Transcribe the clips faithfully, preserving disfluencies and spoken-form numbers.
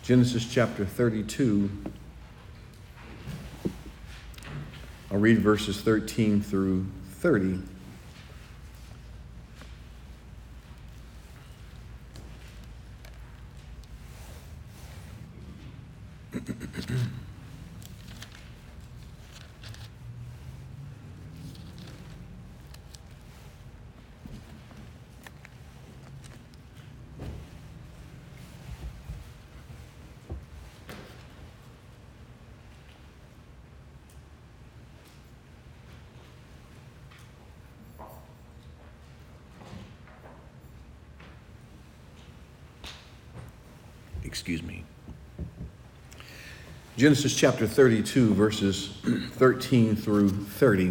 Genesis chapter thirty-two. I'll read verses thirteen through thirty. Excuse me. Genesis chapter thirty-two, verses thirteen through thirty.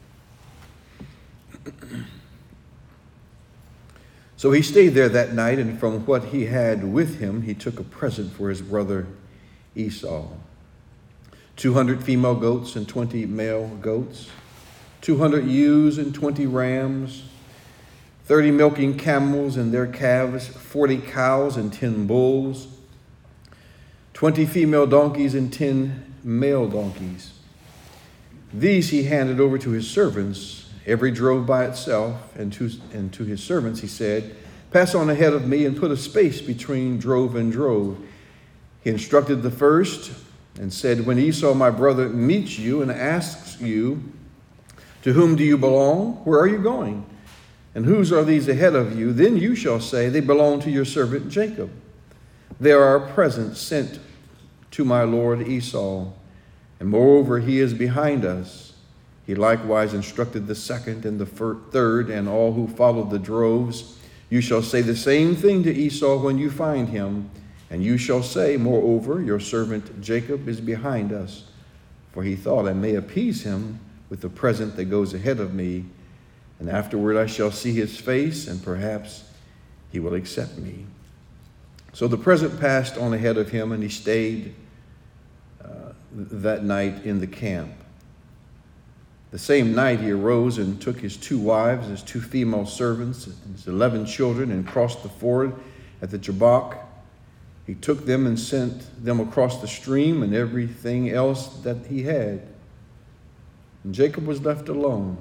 So he stayed there that night, and from what he had with him, he took a present for his brother Esau. Two hundred female goats and twenty male goats, two hundred ewes and twenty rams, thirty milking camels and their calves, forty cows and ten bulls, twenty female donkeys and ten male donkeys. These he handed over to his servants, every drove by itself, and to, and to his servants he said, "Pass on ahead of me and put a space between drove and drove." He instructed the first and said, "When Esau my brother meets you and asks you, 'To whom do you belong? Where are you going? And whose are these ahead of you?' Then you shall say, 'They belong to your servant Jacob. They are a present sent to my lord Esau, and moreover he is behind us." He likewise instructed the second and the third and all who followed the droves. "You shall say the same thing to Esau when you find him, and you shall say, 'Moreover, your servant Jacob is behind us, for he thought I may appease him with the present that goes ahead of me, and afterward I shall see his face, and perhaps he will accept me.'" So the present passed on ahead of him, and he stayed uh, that night in the camp. The same night he arose and took his two wives, his two female servants, and his eleven children, and crossed the ford at the Jabbok. He took them and sent them across the stream and everything else that he had. And Jacob was left alone.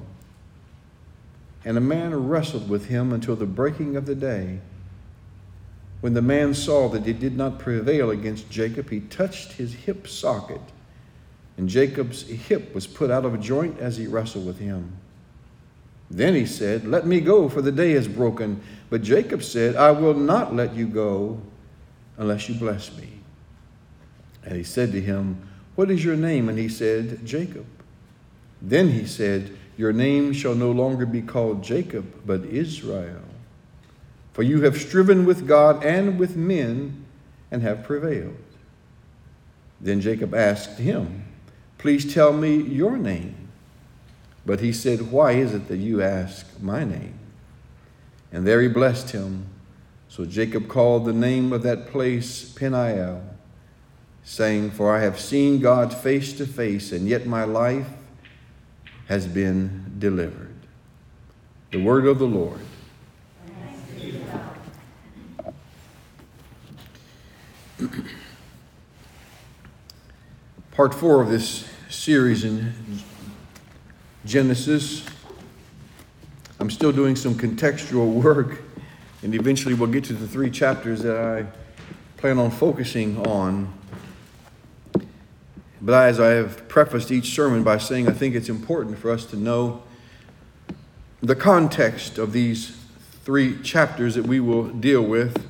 And a man wrestled with him until the breaking of the day. When the man saw that he did not prevail against Jacob, he touched his hip socket, and Jacob's hip was put out of joint as he wrestled with him. Then he said, "Let me go, for the day is broken." But Jacob said, "I will not let you go unless you bless me." And he said to him, "What is your name?" And he said, "Jacob." Then he said, "Your name shall no longer be called Jacob, but Israel. For you have striven with God and with men and have prevailed." Then Jacob asked him, "Please tell me your name." But he said, "Why is it that you ask my name?" And there he blessed him. So Jacob called the name of that place Peniel, saying, "For I have seen God face to face, and yet my life has been delivered." The word of the Lord. Part four of this series in Genesis. I'm still doing some contextual work, and eventually we'll get to the three chapters that I plan on focusing on. But as I have prefaced each sermon by saying, I think it's important for us to know the context of these three chapters that we will deal with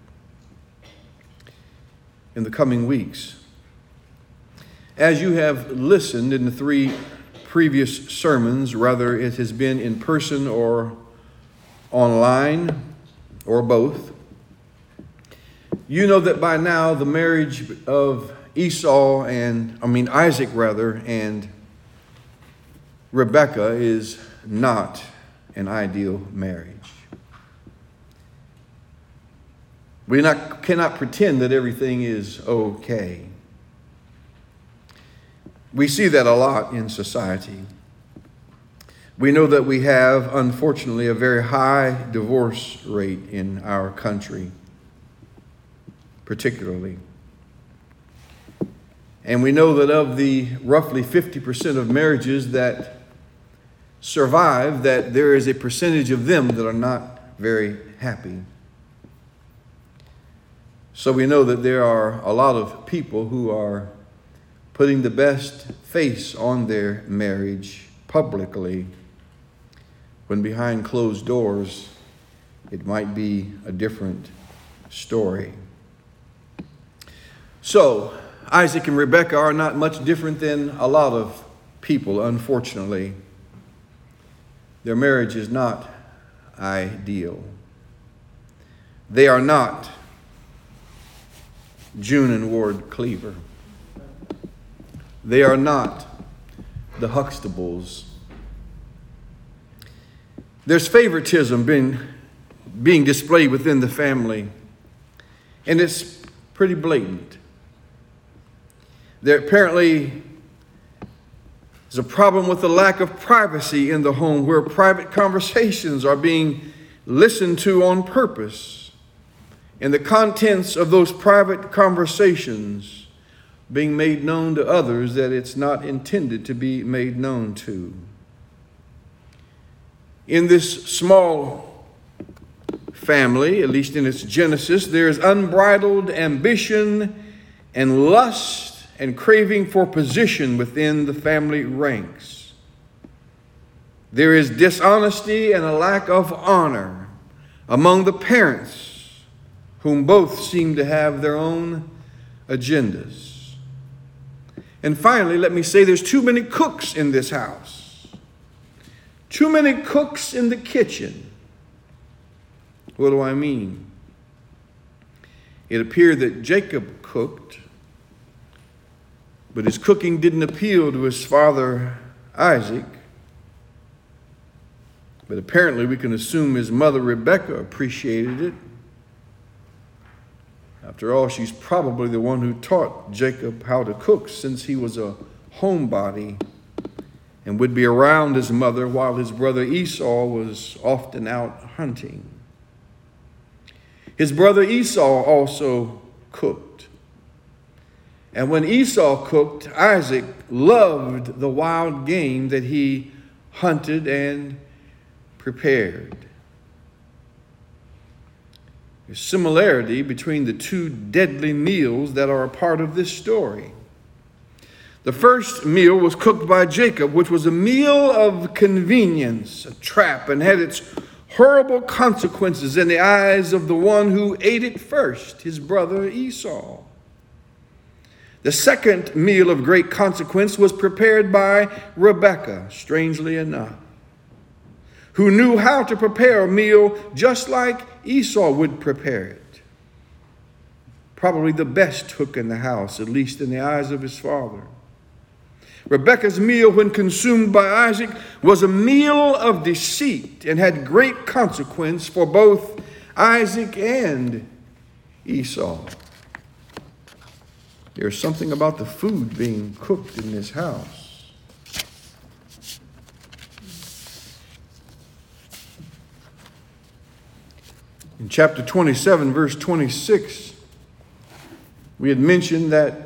in the coming weeks. As you have listened in the three previous sermons, whether it has been in person or online or both, you know that by now the marriage of Esau and, I mean Isaac rather, and Rebekah is not an ideal marriage. We not, cannot pretend that everything is okay. We see that a lot in society. We know that we have, unfortunately, a very high divorce rate in our country, particularly. And we know that of the roughly fifty percent of marriages that survive, that there is a percentage of them that are not very happy. So we know that there are a lot of people who are putting the best face on their marriage publicly, when behind closed doors, it might be a different story. So, Isaac and Rebekah are not much different than a lot of people, unfortunately. Their marriage is not ideal. They are not June and Ward Cleaver. They are not the Huxtables. There's favoritism being, being displayed within the family, and it's pretty blatant. There apparently is a problem with the lack of privacy in the home, where private conversations are being listened to on purpose, and the contents of those private conversations being made known to others that it's not intended to be made known to. In this small family, at least in its genesis, there is unbridled ambition and lust and craving for position within the family ranks. There is dishonesty and a lack of honor among the parents, whom both seem to have their own agendas. And finally, let me say there's too many cooks in this house. Too many cooks in the kitchen. What do I mean? It appeared that Jacob cooked, but his cooking didn't appeal to his father Isaac. But apparently we can assume his mother Rebekah appreciated it. After all, she's probably the one who taught Jacob how to cook, since he was a homebody and would be around his mother while his brother Esau was often out hunting. His brother Esau also cooked. And when Esau cooked, Isaac loved the wild game that he hunted and prepared. There's similarity between the two deadly meals that are a part of this story. The first meal was cooked by Jacob, which was a meal of convenience, a trap, and had its horrible consequences in the eyes of the one who ate it first, his brother Esau. The second meal of great consequence was prepared by Rebekah, strangely enough, who knew how to prepare a meal just like Esau would prepare it. Probably the best cook in the house, at least in the eyes of his father. Rebekah's meal, when consumed by Isaac, was a meal of deceit and had great consequence for both Isaac and Esau. There's something about the food being cooked in this house. In chapter twenty-seven, verse twenty-six, we had mentioned that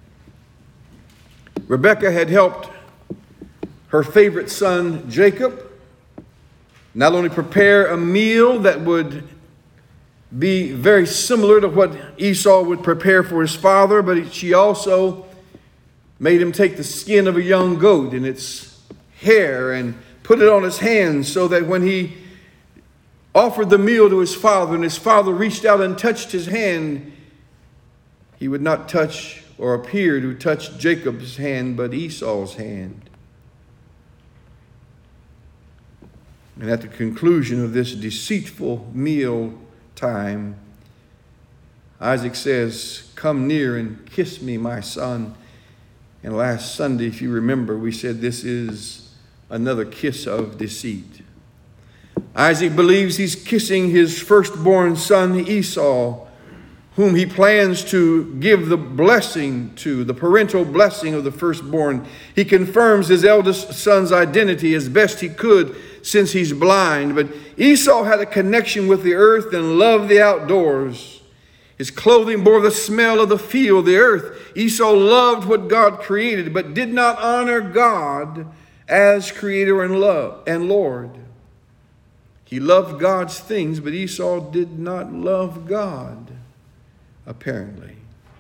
Rebekah had helped her favorite son, Jacob, not only prepare a meal that would be very similar to what Esau would prepare for his father, but she also made him take the skin of a young goat and its hair and put it on his hands, so that when he offered the meal to his father and his father reached out and touched his hand, he would not touch or appear to touch Jacob's hand, but Esau's hand. And at the conclusion of this deceitful meal time, Isaac says, "Come near and kiss me, my son." And last Sunday, if you remember, we said this is another kiss of deceit. Isaac believes he's kissing his firstborn son Esau, whom he plans to give the blessing to, the parental blessing of the firstborn. He confirms his eldest son's identity as best he could, since he's blind. But Esau had a connection with the earth and loved the outdoors. His clothing bore the smell of the field, the earth. Esau loved what God created, but did not honor God as Creator and love and Lord. He loved God's things, but Esau did not love God, apparently.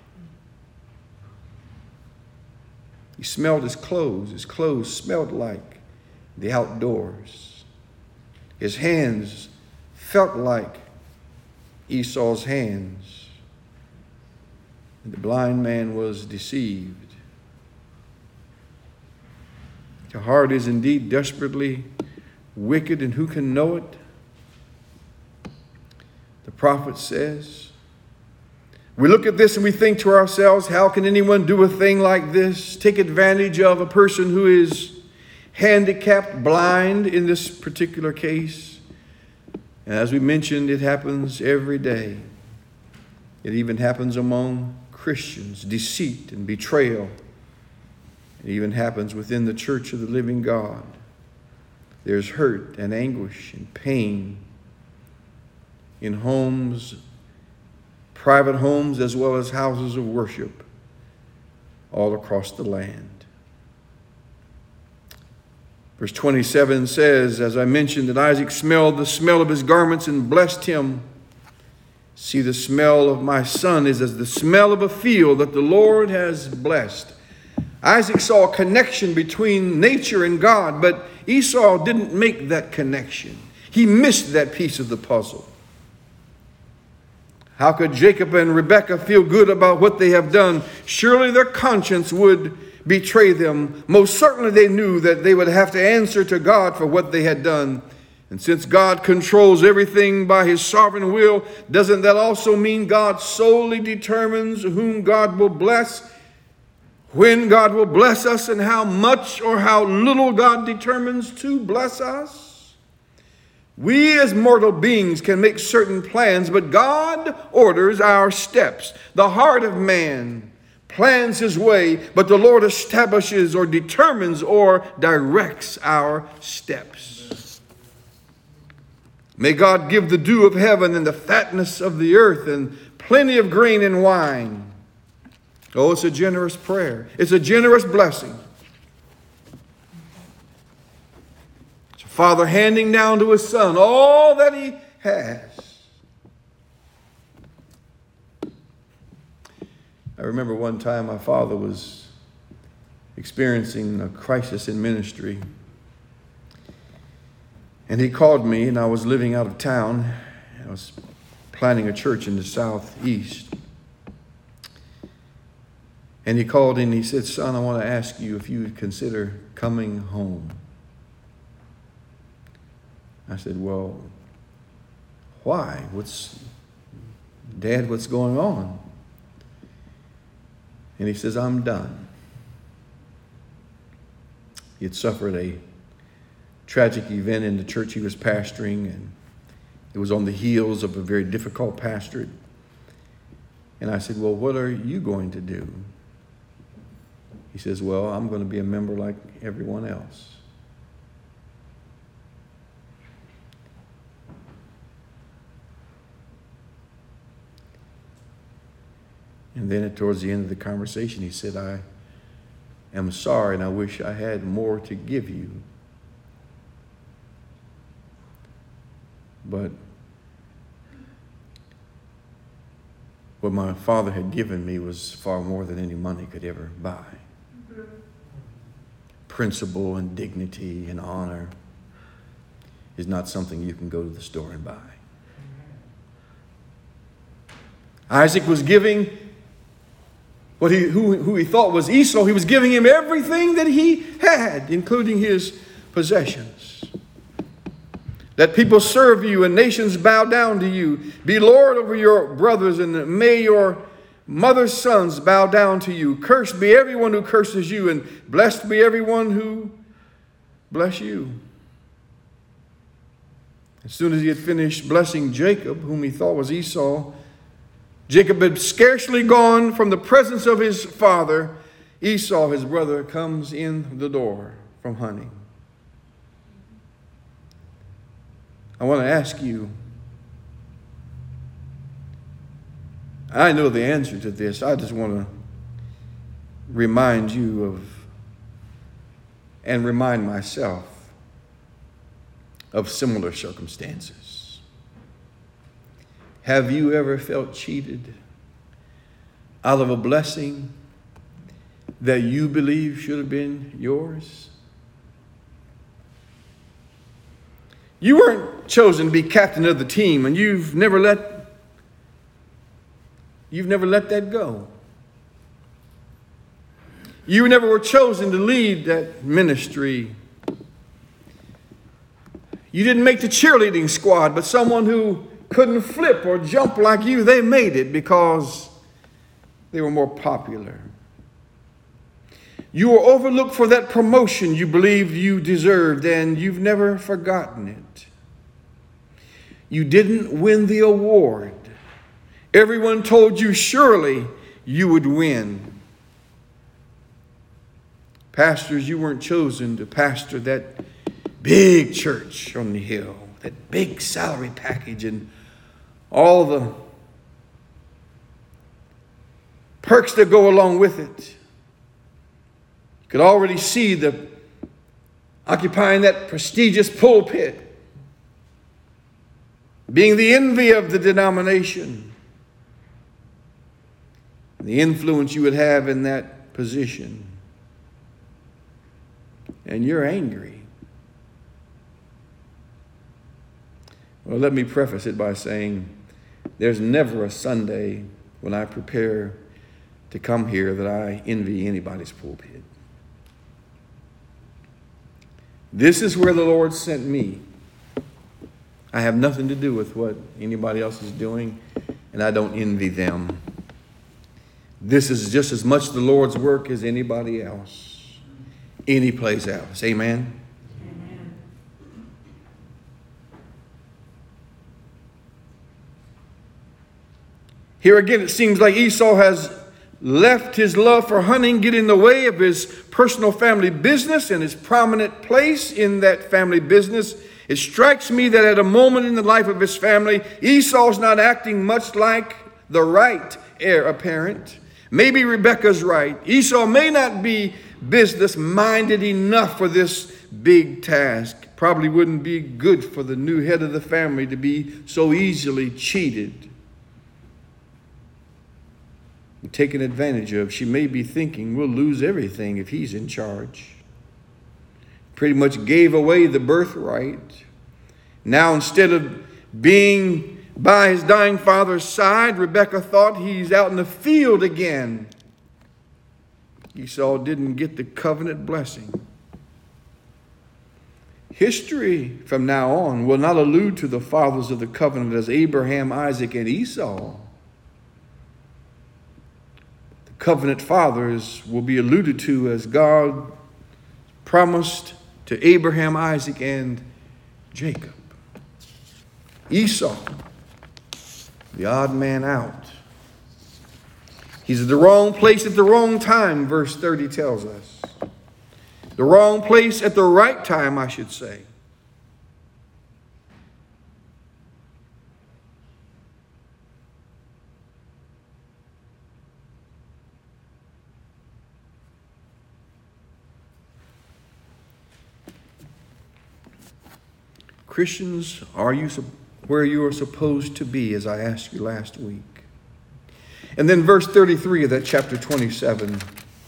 He smelled his clothes. His clothes smelled like the outdoors. His hands felt like Esau's hands. And the blind man was deceived. The heart is indeed desperately wicked, and who can know it? The prophet says, we look at this and we think to ourselves, how can anyone do a thing like this? Take advantage of a person who is handicapped, blind in this particular case. And as we mentioned, it happens every day. It even happens among Christians, deceit and betrayal. It even happens within the church of the living God. There's hurt and anguish and pain in homes, private homes, as well as houses of worship all across the land. Verse twenty-seven says, as I mentioned, that Isaac smelled the smell of his garments and blessed him. See, the smell of my son is as the smell of a field that the Lord has blessed. Isaac saw a connection between nature and God, but Esau didn't make that connection. He missed that piece of the puzzle. How could Jacob and Rebekah feel good about what they have done? Surely their conscience would betray them. Most certainly they knew that they would have to answer to God for what they had done. And since God controls everything by his sovereign will, doesn't that also mean God solely determines whom God will bless, when God will bless us, and how much or how little God determines to bless us? We as mortal beings can make certain plans, but God orders our steps. The heart of man plans his way, but the Lord establishes or determines or directs our steps. May God give the dew of heaven and the fatness of the earth and plenty of grain and wine. Oh, it's a generous prayer. It's a generous blessing. It's a father handing down to his son all that he has. I remember one time my father was experiencing a crisis in ministry. And he called me, and I was living out of town. I was planning a church in the southeast. And he called in and he said, son, I want to ask you if you would consider coming home. I said, well, why? What's, Dad, what's going on? And he says, I'm done. He had suffered a tragic event in the church he was pastoring, and it was on the heels of a very difficult pastorate. And I said, well, what are you going to do? He says, well, I'm going to be a member like everyone else. And then towards the end of the conversation, he said, I am sorry, and I wish I had more to give you. But what my father had given me was far more than any money could ever buy. Principle and dignity and honor is not something you can go to the store and buy. Isaac was giving what he who, who he thought was Esau. He was giving him everything that he had, including his possessions. Let people serve you and nations bow down to you. Be Lord over your brothers, and may your mother's sons bow down to you. Cursed be everyone who curses you, and blessed be everyone who bless you. As soon as he had finished blessing Jacob, whom he thought was Esau, Jacob had scarcely gone from the presence of his father. Esau, his brother, comes in the door from hunting. I want to ask you, I know the answer to this. I just want to remind you of, and remind myself of similar circumstances. Have you ever felt cheated out of a blessing that you believe should have been yours? You weren't chosen to be captain of the team, and you've never let you've never let that go. You never were chosen to lead that ministry. You didn't make the cheerleading squad, but someone who couldn't flip or jump like you, they made it because they were more popular. You were overlooked for that promotion you believed you deserved, and you've never forgotten it. You didn't win the award. Everyone told you surely you would win. Pastors, you weren't chosen to pastor that big church on the hill, that big salary package and all the perks that go along with it. You could already see the occupying that prestigious pulpit, being the envy of the denomination, the influence you would have in that position. And you're angry. Well, let me preface it by saying there's never a Sunday when I prepare to come here that I envy anybody's pulpit. This is where the Lord sent me. I have nothing to do with what anybody else is doing, and I don't envy them. This is just as much the Lord's work as anybody else, any place else. Amen? Amen. Here again, it seems like Esau has left his love for hunting get in the way of his personal family business and his prominent place in that family business. It strikes me that at a moment in the life of his family, Esau's not acting much like the right heir apparent. Maybe Rebekah's right. Esau may not be business-minded enough for this big task. Probably wouldn't be good for the new head of the family to be so easily cheated, taken advantage of. She may be thinking, we'll lose everything if he's in charge. Pretty much gave away the birthright. Now, instead of being by his dying father's side, Rebekah thought he's out in the field again. Esau didn't get the covenant blessing. History from now on will not allude to the fathers of the covenant as Abraham, Isaac, and Esau. The covenant fathers will be alluded to as God promised to Abraham, Isaac, and Jacob. Esau, the odd man out. He's at the wrong place at the wrong time, verse thirty tells us. The wrong place at the right time, I should say. Christians, are you where you are supposed to be, as I asked you last week? And then verse thirty-three of that chapter twenty-seven.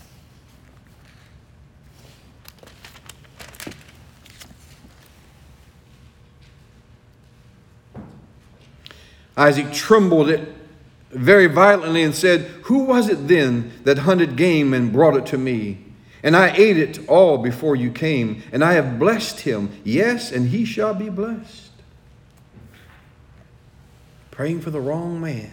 Isaac trembled it very violently and said, "Who was it then that hunted game and brought it to me? And I ate it all before you came, and I have blessed him. Yes, and he shall be blessed." Praying for the wrong man.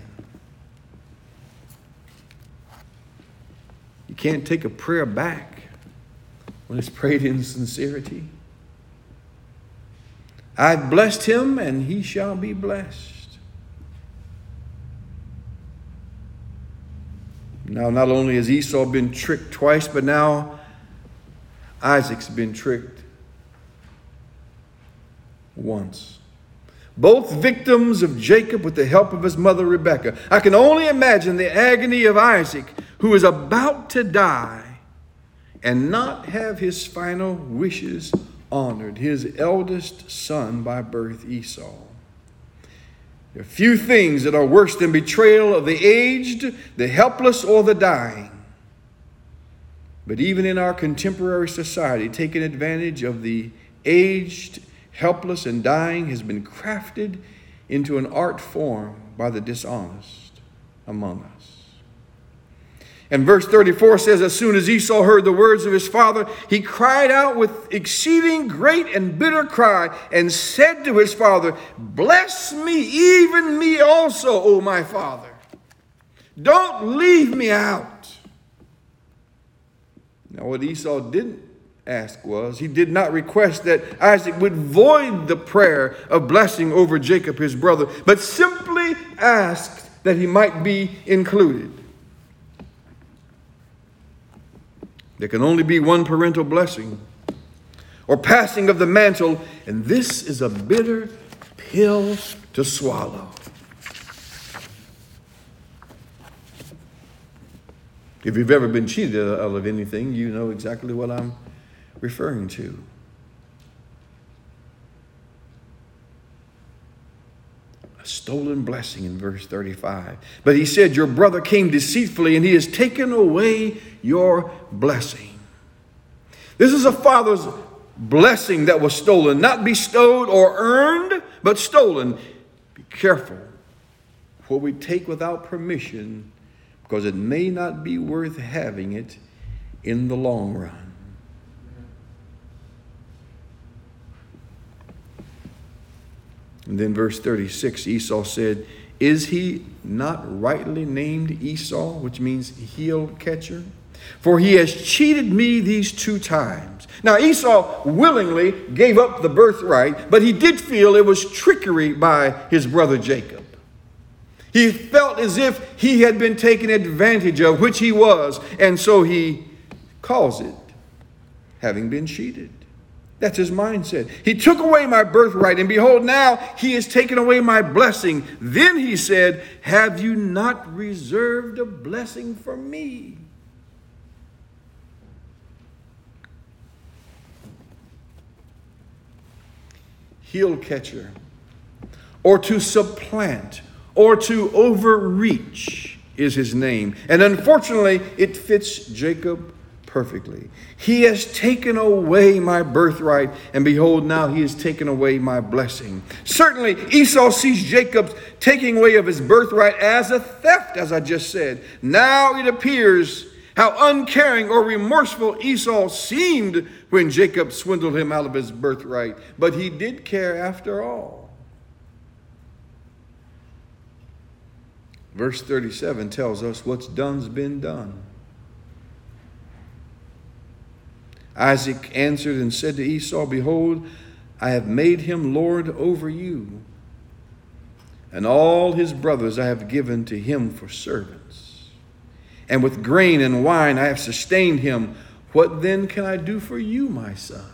You can't take a prayer back when it's prayed in sincerity. I've blessed him, and he shall be blessed. Now, not only has Esau been tricked twice, but now Isaac's been tricked once. both victims of Jacob with the help of his mother Rebekah. I can only imagine the agony of Isaac, who is about to die and not have his final wishes honored, his eldest son by birth, Esau. There are few things that are worse than betrayal of the aged, the helpless, or the dying. But even in our contemporary society, taking advantage of the aged, helpless, and dying has been crafted into an art form by the dishonest among us. And verse thirty-four says, as soon as Esau heard the words of his father, he cried out with exceeding great and bitter cry and said to his father, bless me, even me also, O my father. Don't leave me out. Now, what Esau didn't ask was, he did not request that Isaac would void the prayer of blessing over Jacob, his brother, but simply asked that he might be included. There can only be one parental blessing or passing of the mantle, and this is a bitter pill to swallow. If you've ever been cheated out of anything, you know exactly what I'm referring to. A stolen blessing in verse thirty-five. But he said, your brother came deceitfully, and he has taken away your blessing. This is a father's blessing that was stolen, not bestowed or earned, but stolen. Be careful what we take without permission, because it may not be worth having it in the long run. And then verse thirty-six, Esau said, is he not rightly named Esau, which means heel catcher? For he has cheated me these two times. Now Esau willingly gave up the birthright, but he did feel it was trickery by his brother Jacob. He felt as if he had been taken advantage of, which he was, and so he calls it having been cheated. That's his mindset. He took away my birthright, and behold, now he has taken away my blessing. Then he said, have you not reserved a blessing for me? Heel catcher, or to supplant, or to overreach is his name. And unfortunately, it fits Jacob perfectly. He has taken away my birthright, and behold, now he has taken away my blessing. Certainly, Esau sees Jacob's taking away of his birthright as a theft, as I just said. Now it appears how uncaring or remorseful Esau seemed when Jacob swindled him out of his birthright. But he did care after all. Verse thirty-seven tells us what's done's been done. Isaac answered and said to Esau, behold, I have made him lord over you, and all his brothers I have given to him for servants. And with grain and wine I have sustained him. What then can I do for you, my son?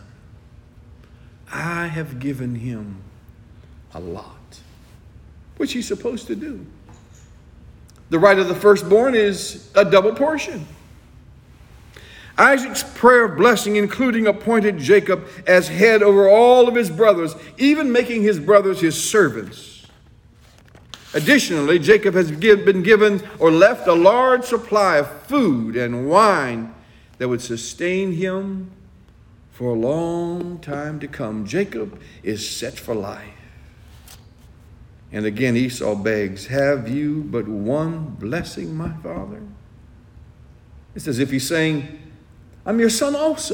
I have given him a lot. What's he supposed to do? The right of the firstborn is a double portion. Isaac's prayer of blessing, including appointed Jacob as head over all of his brothers, even making his brothers his servants. Additionally, Jacob has been given or left a large supply of food and wine that would sustain him for a long time to come. Jacob is set for life. And again, Esau begs, have you but one blessing, my father? It's as if he's saying, I'm your son also.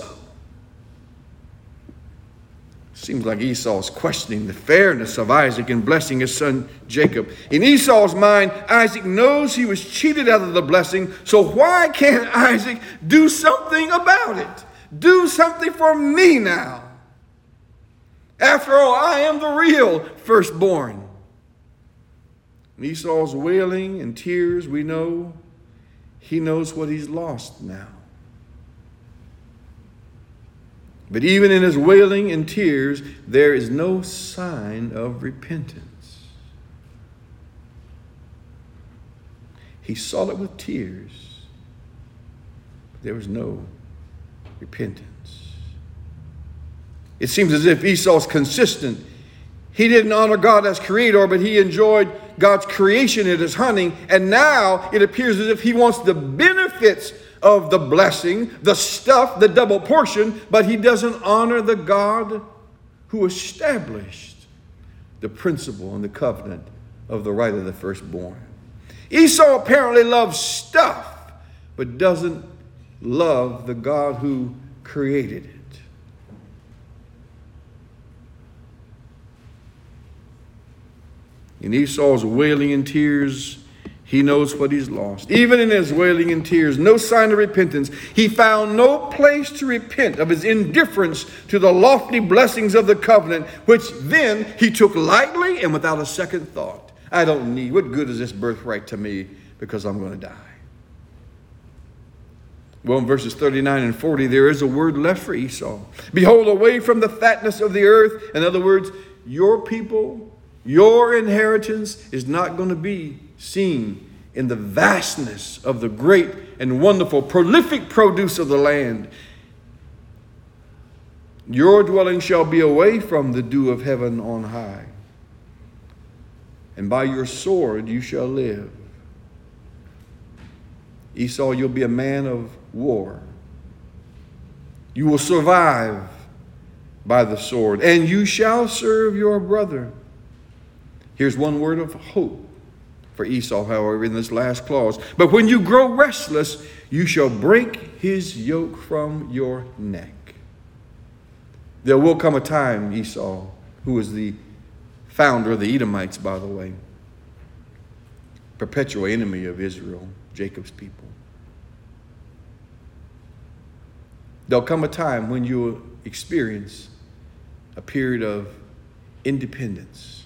Seems like Esau's questioning the fairness of Isaac in blessing his son Jacob. In Esau's mind, Isaac knows he was cheated out of the blessing, so why can't Isaac do something about it? Do something for me now. After all, I am the real firstborn. In Esau's wailing and tears, we know he knows what he's lost now. But even in his wailing and tears, there is no sign of repentance. He sought it with tears. But there was no repentance. It seems as if Esau's consistent. He didn't honor God as creator, but he enjoyed God's creation in his hunting. And now it appears as if he wants the benefits of the blessing, the stuff, the double portion, but he doesn't honor the God who established the principle and the covenant of the right of the firstborn. Esau apparently loves stuff, but doesn't love the God who created it. In Esau's wailing and tears, he knows what he's lost. Even in his wailing and tears, no sign of repentance. He found no place to repent of his indifference to the lofty blessings of the covenant, which then he took lightly and without a second thought. I don't need, what good is this birthright to me because I'm going to die? Well, in verses thirty-nine and forty, there is a word left for Esau. Behold, away from the fatness of the earth. In other words, your people, your inheritance is not going to be seen in the vastness of the great and wonderful, prolific produce of the land. Your dwelling shall be away from the dew of heaven on high, and by your sword you shall live. Esau, you'll be a man of war. You will survive by the sword, and you shall serve your brother. Here's one word of hope for Esau, however, in this last clause. But when you grow restless, you shall break his yoke from your neck. There will come a time, Esau, who is the founder of the Edomites, by the way, perpetual enemy of Israel, Jacob's people. There'll come a time when you will experience a period of independence.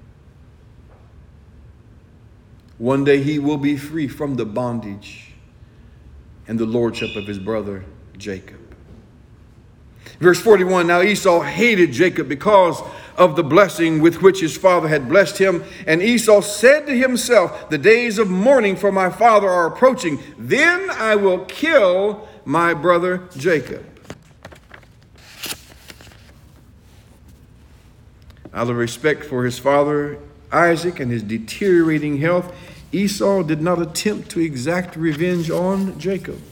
One day he will be free from the bondage and the lordship of his brother Jacob. Verse forty-one, now Esau hated Jacob because of the blessing with which his father had blessed him. And Esau said to himself, the days of mourning for my father are approaching. Then I will kill my brother Jacob. Out of respect for his father Isaac and his deteriorating health, Esau did not attempt to exact revenge on Jacob.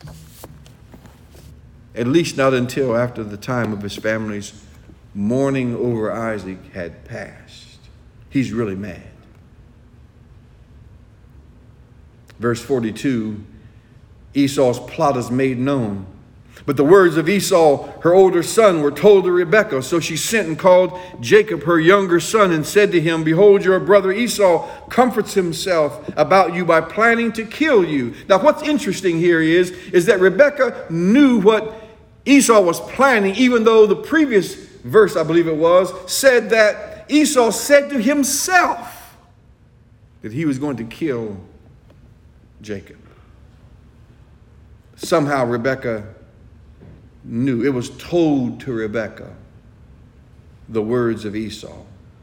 At least not until after the time of his family's mourning over Isaac had passed. He's really mad. Verse forty-two, Esau's plot is made known. But the words of Esau, her older son, were told to Rebekah. So she sent and called Jacob, her younger son, and said to him, behold, your brother Esau comforts himself about you by planning to kill you. Now, what's interesting here is, is that Rebekah knew what Esau was planning, even though the previous verse, I believe it was, said that Esau said to himself that he was going to kill Jacob. Somehow Rebekah knew. It was told to Rebekah the words of Esau.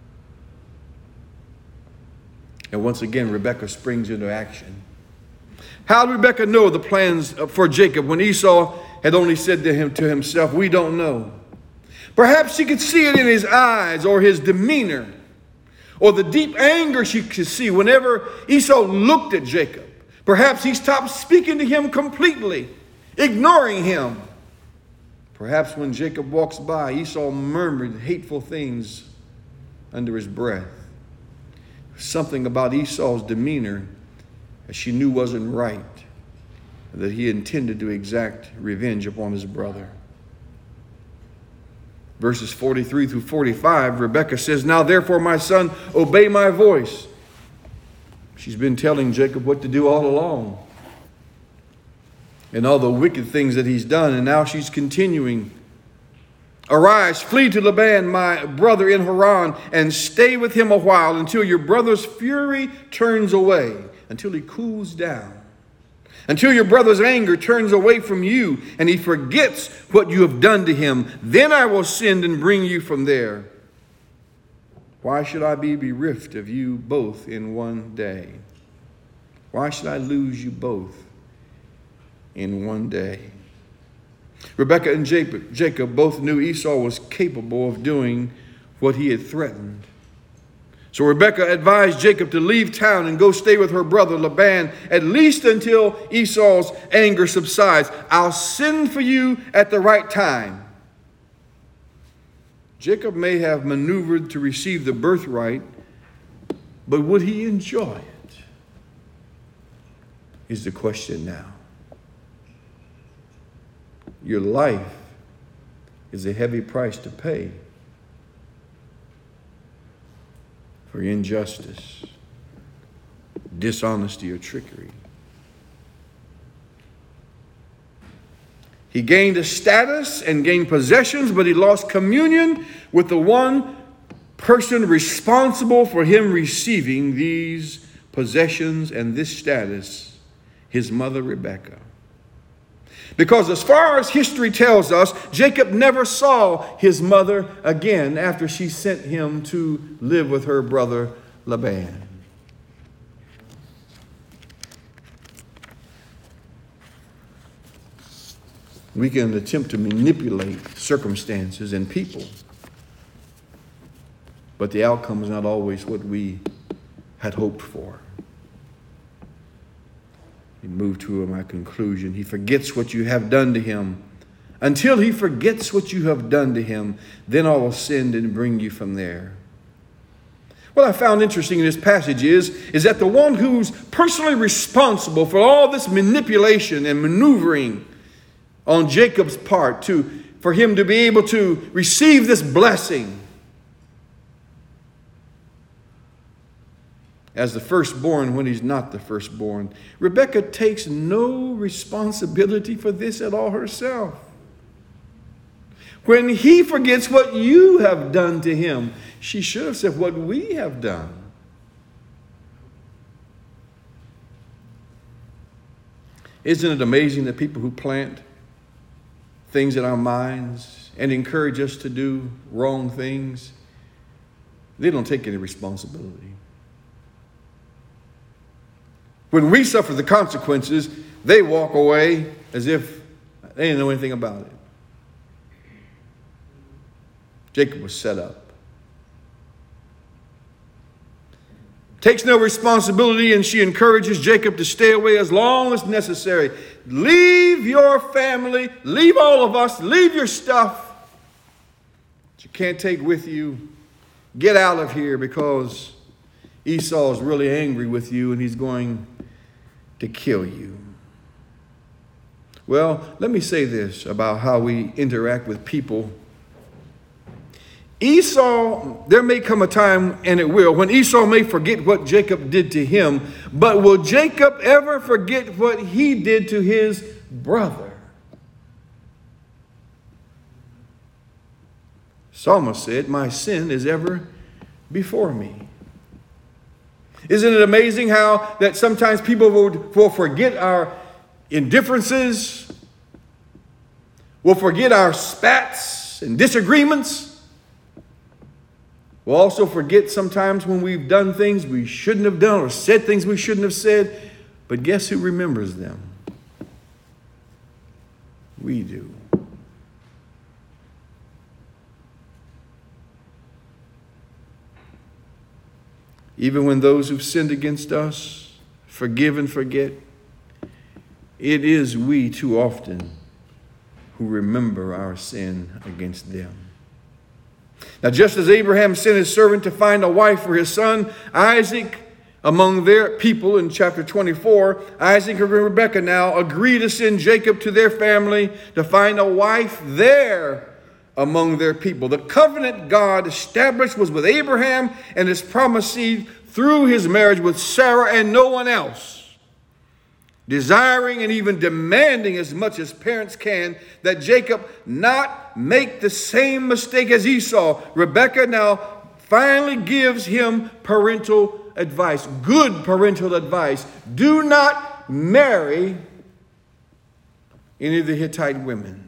And once again, Rebekah springs into action. How did Rebekah know the plans for Jacob when Esau had only said to him to himself, we don't know. Perhaps she could see it in his eyes or his demeanor or the deep anger she could see whenever Esau looked at Jacob. Perhaps he stopped speaking to him completely, ignoring him. Perhaps when Jacob walks by, Esau murmured hateful things under his breath. Something about Esau's demeanor that she knew wasn't right, that he intended to exact revenge upon his brother. Verses forty-three through forty-five, Rebekah says, now therefore, my son, obey my voice. She's been telling Jacob what to do all along, and all the wicked things that he's done. And now she's continuing. Arise, flee to Laban, my brother in Haran, and stay with him a while until your brother's fury turns away, until he cools down. until your brother's anger turns away from you and he forgets what you have done to him. Then I will send and bring you from there. Why should I be bereft of you both in one day? Why should I lose you both in one day? Rebekah and Jacob, Jacob both knew Esau was capable of doing what he had threatened. So Rebekah advised Jacob to leave town and go stay with her brother Laban, at least until Esau's anger subsides. I'll send for you at the right time. Jacob may have maneuvered to receive the birthright, but would he enjoy it? Is the question now. Your life is a heavy price to pay for injustice, dishonesty, or trickery. He gained a status and gained possessions, but he lost communion with the one person responsible for him receiving these possessions and this status, his mother Rebekah. Because as far as history tells us, Jacob never saw his mother again after she sent him to live with her brother Laban. We can attempt to manipulate circumstances and people, but the outcome is not always what we had hoped for. He moved to my conclusion. He forgets what you have done to him. Until he forgets what you have done to him, then I will send and bring you from there. What I found interesting in this passage is, is that the one who's personally responsible for all this manipulation and maneuvering on Jacob's part to, for him to be able to receive this blessing as the firstborn when he's not the firstborn. Rebekah takes no responsibility for this at all herself. When he forgets what you have done to him, she should have said what we have done. Isn't it amazing that people who plant things in our minds and encourage us to do wrong things, they don't take any responsibility. When we suffer the consequences, they walk away as if they didn't know anything about it. Jacob was set up. Takes no responsibility, and she encourages Jacob to stay away as long as necessary. Leave your family, leave all of us, leave your stuff that you can't take with you. Get out of here, because Esau is really angry with you and he's going to kill you. Well, let me say this about how we interact with people. Esau, there may come a time, and it will, when Esau may forget what Jacob did to him, but will Jacob ever forget what he did to his brother? Psalmist said, my sin is ever before me. Isn't it amazing how that sometimes people will, will forget our indifferences, will forget our spats and disagreements? We'll also forget sometimes when we've done things we shouldn't have done or said things we shouldn't have said. But guess who remembers them? We do. Even when those who've sinned against us forgive and forget, it is we too often who remember our sin against them. Now, just as Abraham sent his servant to find a wife for his son Isaac among their people in chapter twenty-four, Isaac and Rebekah now agree to send Jacob to their family to find a wife there among their people. The covenant God established was with Abraham and his promised seed through his marriage with Sarah and no one else. Desiring and even demanding as much as parents can that Jacob not make the same mistake as Esau, Rebekah now finally gives him parental advice, good parental advice. Do not marry any of the Hittite women.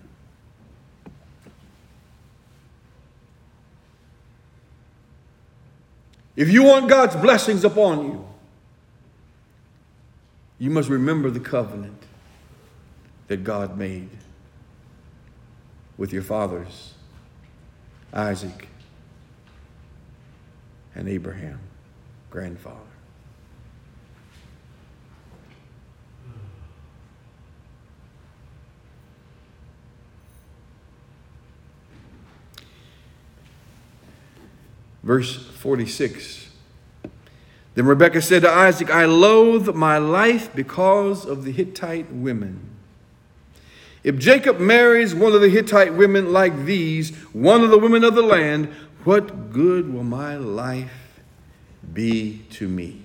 If you want God's blessings upon you, you must remember the covenant that God made with your fathers, Isaac and Abraham, grandfather. Verse forty-six. Then Rebekah said to Isaac, I loathe my life because of the Hittite women. If Jacob marries one of the Hittite women like these, one of the women of the land, what good will my life be to me?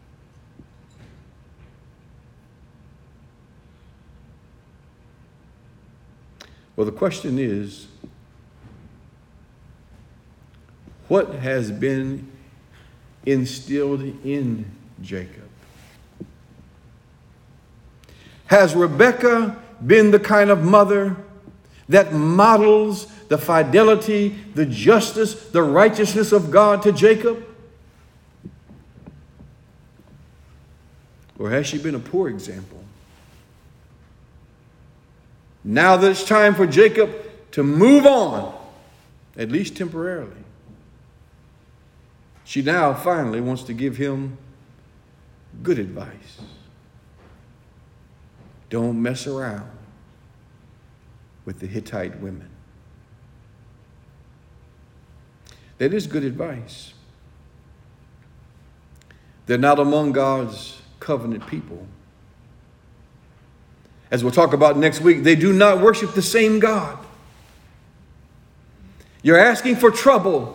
Well, the question is, what has been instilled in Jacob? Has Rebekah been the kind of mother that models the fidelity, the justice, the righteousness of God to Jacob? Or has she been a poor example? Now that it's time for Jacob to move on, at least temporarily, she now finally wants to give him good advice. Don't mess around with the Hittite women. That is good advice. They're not among God's covenant people. As we'll talk about next week, they do not worship the same God. You're asking for trouble.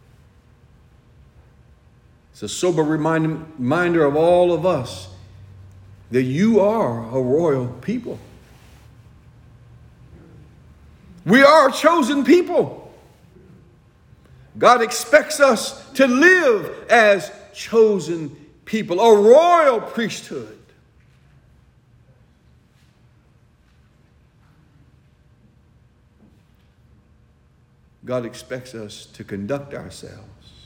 It's a sober remind, reminder of all of us that you are a royal people. We are a chosen people. God expects us to live as chosen people, a royal priesthood. God expects us to conduct ourselves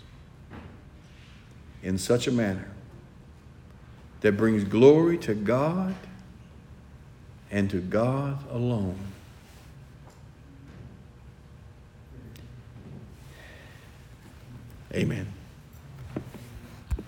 in such a manner that brings glory to God and to God alone. Amen.